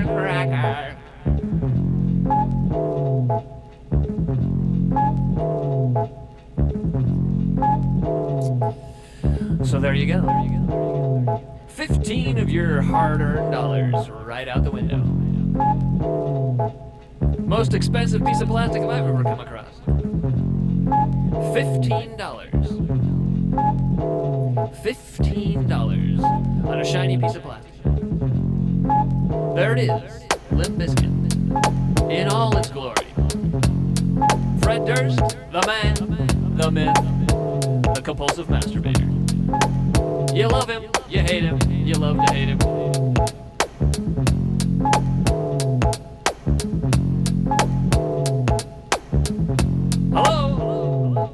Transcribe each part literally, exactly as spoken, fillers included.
firecracker. So there you go. There you go. There you go. Fifteen of your hard-earned dollars right out the window. Most expensive piece of plastic I've ever come across. Fifteen dollars. Fifteen dollars on a shiny piece of plastic. There it is, Limp Bizkit, in all its glory. Fred Durst, the man, the myth, the compulsive masturbator. You love him, you hate him, you love to hate him. Hello?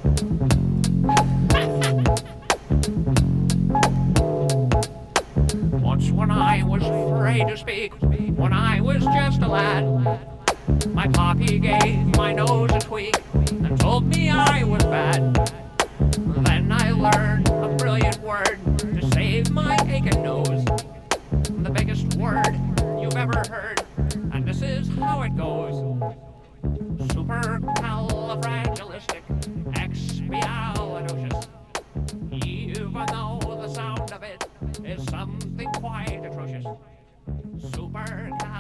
Once when I was afraid to speak, when I was just a lad, my poppy gave my nose a tweak and told me I was bad. Then I learned a brilliant word to save my aching nose. The biggest word you've ever heard, and this is how it goes. Supercalifragilisticexpialidocious. Even though the sound of it is something quite atrocious. Supercalifragilisticexpialidocious.